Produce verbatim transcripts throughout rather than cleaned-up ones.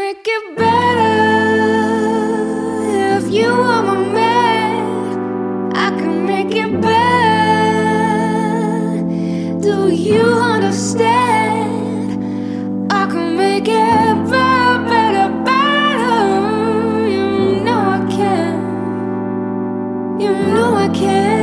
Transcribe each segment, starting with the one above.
make it better if you are my man. I can make it better. Do you understand? I can make it better, better, better. You know I can. You know I can.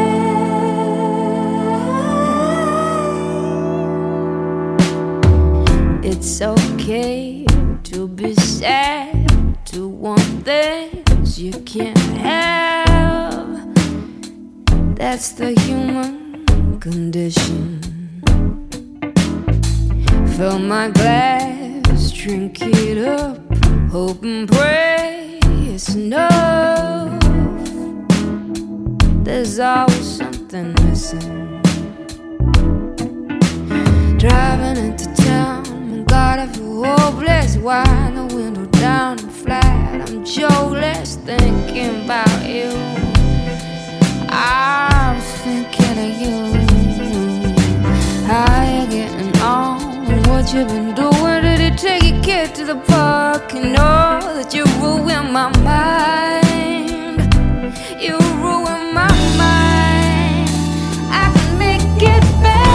It's okay to be sad, to want things you can't have. That's the human condition. Fill my glass, drink it up, hope and pray it's enough. There's always something missing. Driving into town, God, I feel hopeless. Wind the window down and flat. I'm joyless, thinking about you. I was thinking of you. How you getting on? And what you been doing? Did you take your kid to the park? You know that you ruined my mind. You ruined my mind. I can make it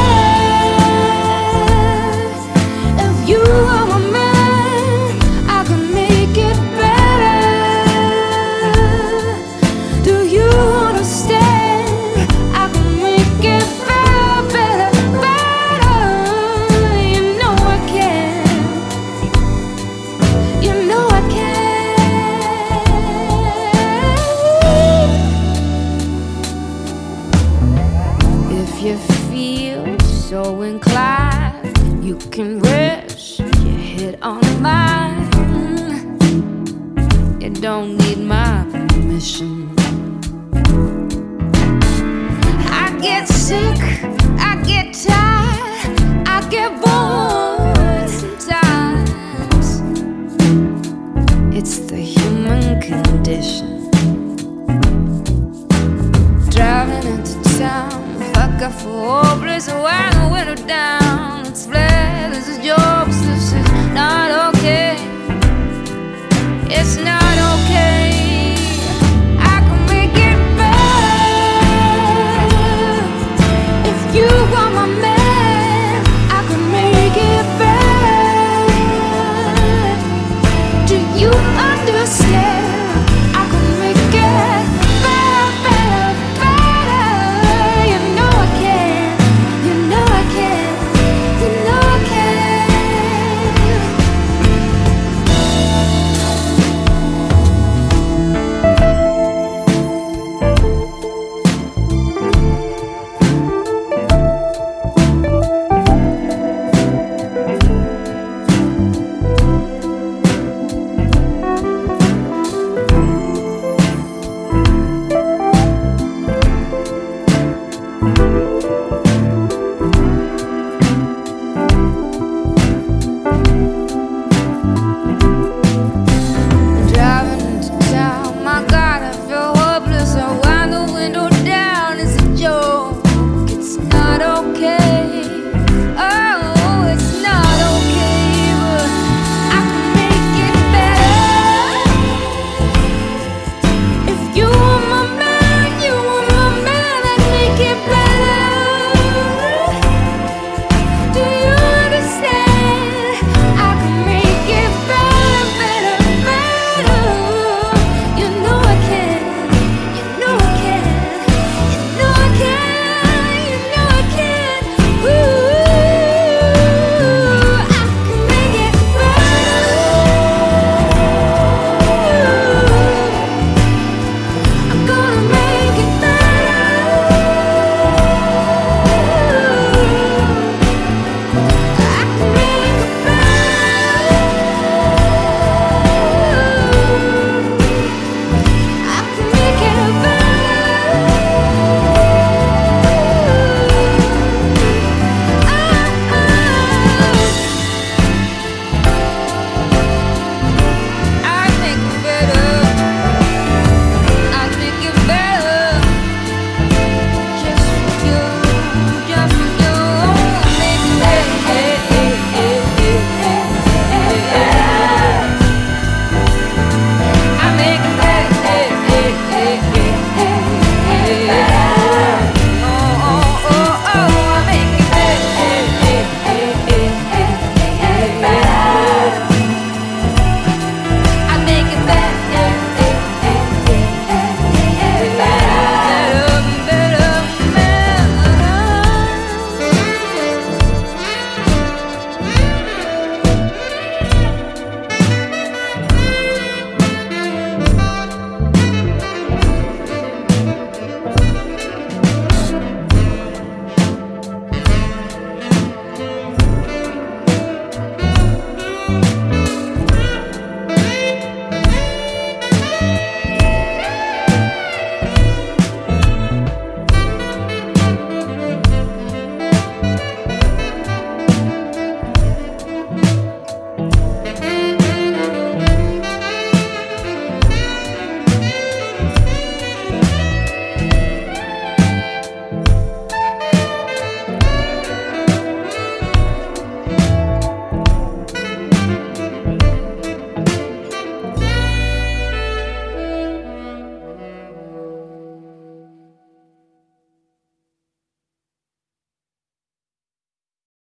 better. You are my man, I can make it better. Do you understand? I can make it better, better, better. You know I can. You know I can. If you feel so inclined, you can rest your head on mine. You don't need my permission. I get sick, I get tired, I get bored sometimes. It's the human condition.